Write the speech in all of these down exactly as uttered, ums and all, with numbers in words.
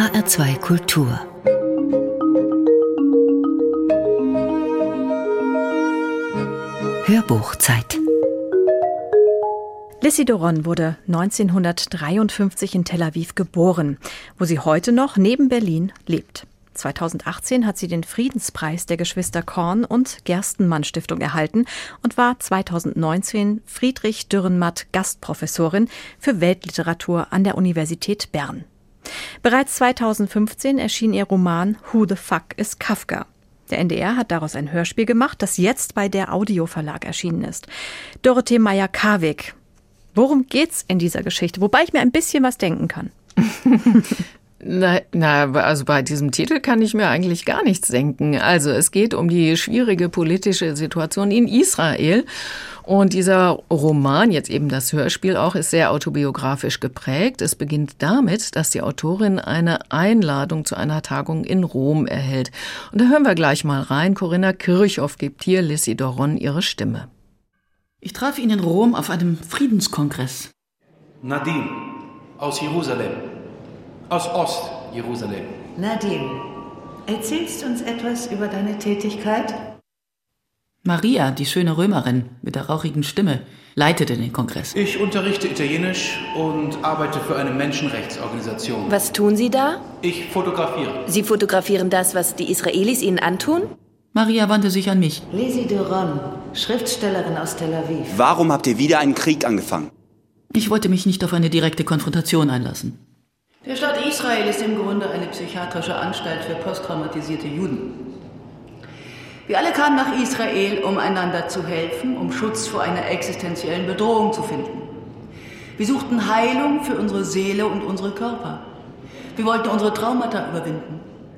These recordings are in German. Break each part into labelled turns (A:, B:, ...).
A: H R zwei Kultur. Hörbuchzeit.
B: Lissy Doron wurde neunzehnhundertdreiundfünfzig in Tel Aviv geboren, wo sie heute noch neben Berlin lebt. zweitausendachtzehn hat sie den Friedenspreis der Geschwister Korn- und Gerstenmann-Stiftung erhalten und war zweitausendneunzehn Friedrich Dürrenmatt Gastprofessorin für Weltliteratur an der Universität Bern. Bereits zweitausendfünfzehn erschien ihr Roman Who the Fuck is Kafka? Der N D R hat daraus ein Hörspiel gemacht, das jetzt bei der Audio Verlag erschienen ist. Dorothee Meyer-Karwig. Worum geht's in dieser Geschichte? Wobei ich mir ein bisschen was denken kann.
C: Na, na, also bei diesem Titel kann ich mir eigentlich gar nichts denken. Also es geht um die schwierige politische Situation in Israel. Und dieser Roman, jetzt eben das Hörspiel auch, ist sehr autobiografisch geprägt. Es beginnt damit, dass die Autorin eine Einladung zu einer Tagung in Rom erhält. Und da hören wir gleich mal rein. Corinna Kirchhoff gibt hier Lissy Doron ihre Stimme.
D: Ich traf ihn in Rom auf einem Friedenskongress.
E: Nadine, aus Jerusalem. Aus Ost-Jerusalem.
F: Nadine, erzählst du uns etwas über deine Tätigkeit?
D: Maria, die schöne Römerin mit der rauchigen Stimme, leitete den Kongress.
E: Ich unterrichte Italienisch und arbeite für eine Menschenrechtsorganisation.
G: Was tun Sie da?
E: Ich fotografiere.
G: Sie fotografieren das, was die Israelis Ihnen antun?
D: Maria wandte sich an mich.
F: Lissy Doron, Schriftstellerin aus Tel Aviv.
H: Warum habt ihr wieder einen Krieg angefangen?
D: Ich wollte mich nicht auf eine direkte Konfrontation einlassen.
F: Der Staat Israel ist im Grunde eine psychiatrische Anstalt für posttraumatisierte Juden. Wir alle kamen nach Israel, um einander zu helfen, um Schutz vor einer existenziellen Bedrohung zu finden. Wir suchten Heilung für unsere Seele und unsere Körper. Wir wollten unsere Traumata überwinden.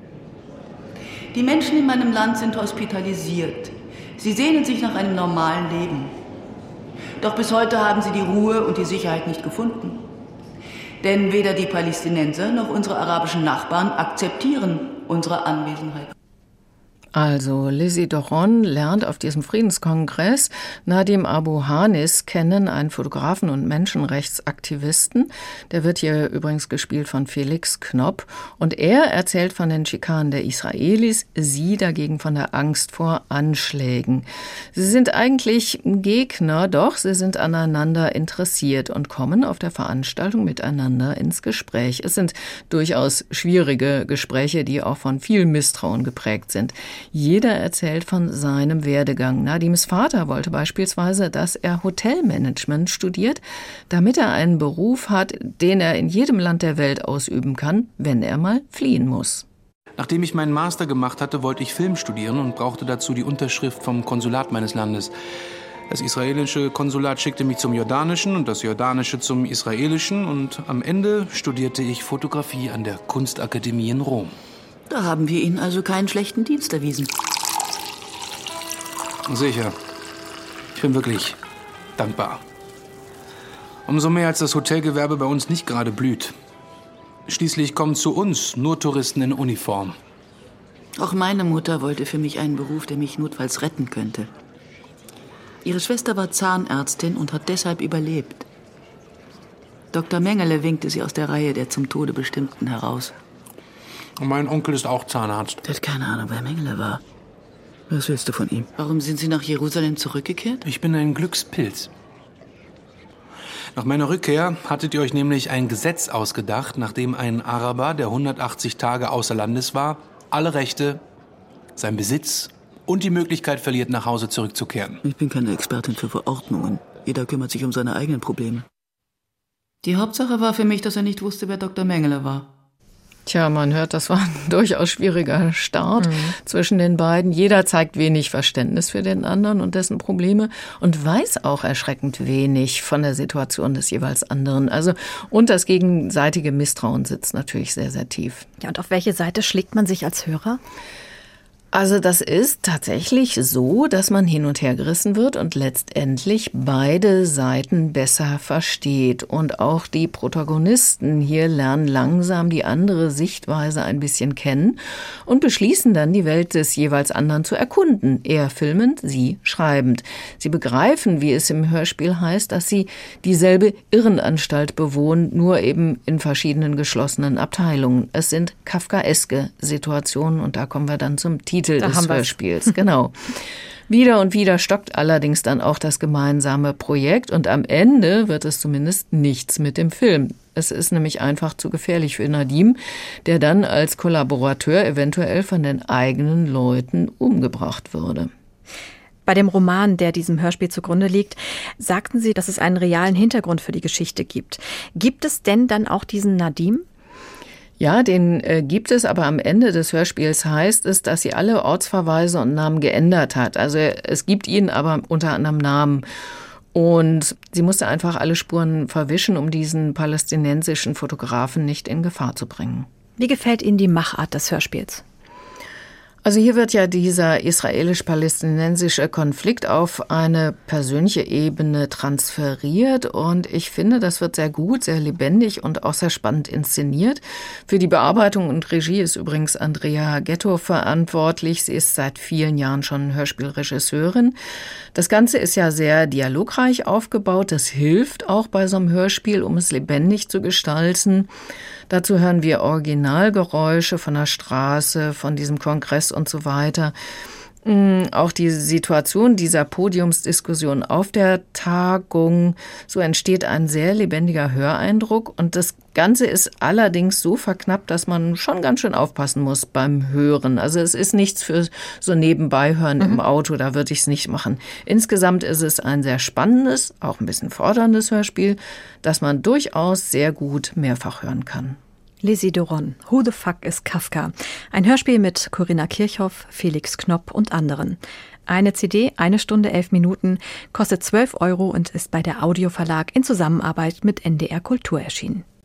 F: Die Menschen in meinem Land sind hospitalisiert. Sie sehnen sich nach einem normalen Leben. Doch bis heute haben sie die Ruhe und die Sicherheit nicht gefunden. Denn weder die Palästinenser noch unsere arabischen Nachbarn akzeptieren unsere Anwesenheit.
C: Also Lissy Doron lernt auf diesem Friedenskongress Nadim Abu Hanis kennen, einen Fotografen und Menschenrechtsaktivisten. Der wird hier übrigens gespielt von Felix Knopp. Und er erzählt von den Schikanen der Israelis, sie dagegen von der Angst vor Anschlägen. Sie sind eigentlich Gegner, doch sie sind aneinander interessiert und kommen auf der Veranstaltung miteinander ins Gespräch. Es sind durchaus schwierige Gespräche, die auch von viel Misstrauen geprägt sind. Jeder erzählt von seinem Werdegang. Nadims Vater wollte beispielsweise, dass er Hotelmanagement studiert, damit er einen Beruf hat, den er in jedem Land der Welt ausüben kann, wenn er mal fliehen muss.
E: Nachdem ich meinen Master gemacht hatte, wollte ich Film studieren und brauchte dazu die Unterschrift vom Konsulat meines Landes. Das israelische Konsulat schickte mich zum jordanischen und das jordanische zum israelischen und am Ende studierte ich Fotografie an der Kunstakademie in Rom.
D: Da haben wir Ihnen also keinen schlechten Dienst erwiesen.
E: Sicher. Ich bin wirklich dankbar. Umso mehr, als das Hotelgewerbe bei uns nicht gerade blüht. Schließlich kommen zu uns nur Touristen in Uniform.
D: Auch meine Mutter wollte für mich einen Beruf, der mich notfalls retten könnte. Ihre Schwester war Zahnärztin und hat deshalb überlebt. Doktor Mengele winkte sie aus der Reihe der zum Tode Bestimmten heraus.
E: Und mein Onkel ist auch Zahnarzt.
D: Der hat keine Ahnung, wer Mengele war. Was willst du von ihm? Warum sind Sie nach Jerusalem zurückgekehrt?
E: Ich bin ein Glückspilz. Nach meiner Rückkehr hattet ihr euch nämlich ein Gesetz ausgedacht, nachdem ein Araber, der hundertachtzig Tage außer Landes war, alle Rechte, sein Besitz und die Möglichkeit verliert, nach Hause zurückzukehren.
D: Ich bin keine Expertin für Verordnungen. Jeder kümmert sich um seine eigenen Probleme. Die Hauptsache war für mich, dass er nicht wusste, wer Doktor Mengele war.
C: Tja, man hört, das war ein durchaus schwieriger Start mhm. zwischen den beiden. Jeder zeigt wenig Verständnis für den anderen und dessen Probleme und weiß auch erschreckend wenig von der Situation des jeweils anderen. Also, und das gegenseitige Misstrauen sitzt natürlich sehr, sehr tief.
B: Ja, und auf welche Seite schlägt man sich als Hörer?
C: Also das ist tatsächlich so, dass man hin und her gerissen wird und letztendlich beide Seiten besser versteht. Und auch die Protagonisten hier lernen langsam die andere Sichtweise ein bisschen kennen und beschließen dann, die Welt des jeweils anderen zu erkunden. Er filmend, sie schreibend. Sie begreifen, wie es im Hörspiel heißt, dass sie dieselbe Irrenanstalt bewohnen, nur eben in verschiedenen geschlossenen Abteilungen. Es sind kafkaeske Situationen und da kommen wir dann zum Titel
B: Da
C: des
B: haben wir's.
C: Hörspiels. Genau. Wieder und wieder stockt allerdings dann auch das gemeinsame Projekt und am Ende wird es zumindest nichts mit dem Film. Es ist nämlich einfach zu gefährlich für Nadim, der dann als Kollaborateur eventuell von den eigenen Leuten umgebracht würde.
B: Bei dem Roman, der diesem Hörspiel zugrunde liegt, sagten Sie, dass es einen realen Hintergrund für die Geschichte gibt. Gibt es denn dann auch diesen Nadim?
C: Ja, den äh, gibt es, aber am Ende des Hörspiels heißt es, dass sie alle Ortsverweise und Namen geändert hat. Also es gibt ihn aber unter anderem Namen. Und sie musste einfach alle Spuren verwischen, um diesen palästinensischen Fotografen nicht in Gefahr zu bringen.
B: Wie gefällt Ihnen die Machart des Hörspiels?
C: Also hier wird ja dieser israelisch-palästinensische Konflikt auf eine persönliche Ebene transferiert und ich finde, das wird sehr gut, sehr lebendig und auch sehr spannend inszeniert. Für die Bearbeitung und Regie ist übrigens Andrea Ghetto verantwortlich. Sie ist seit vielen Jahren schon Hörspielregisseurin. Das Ganze ist ja sehr dialogreich aufgebaut. Das hilft auch bei so einem Hörspiel, um es lebendig zu gestalten. Dazu hören wir Originalgeräusche von der Straße, von diesem Kongress und so weiter. Auch die Situation dieser Podiumsdiskussion auf der Tagung, so entsteht ein sehr lebendiger Höreindruck. Und das Ganze ist allerdings so verknappt, dass man schon ganz schön aufpassen muss beim Hören. Also es ist nichts für so Nebenbeihören mhm. im Auto, da würde ich es nicht machen. Insgesamt ist es ein sehr spannendes, auch ein bisschen forderndes Hörspiel, das man durchaus sehr gut mehrfach hören kann.
B: Lizzie Doron, Who the Fuck is Kafka? Ein Hörspiel mit Corinna Kirchhoff, Felix Knopp und anderen. Eine C D, eine Stunde, elf Minuten, kostet zwölf Euro und ist bei der Audio Verlag in Zusammenarbeit mit N D R Kultur erschienen.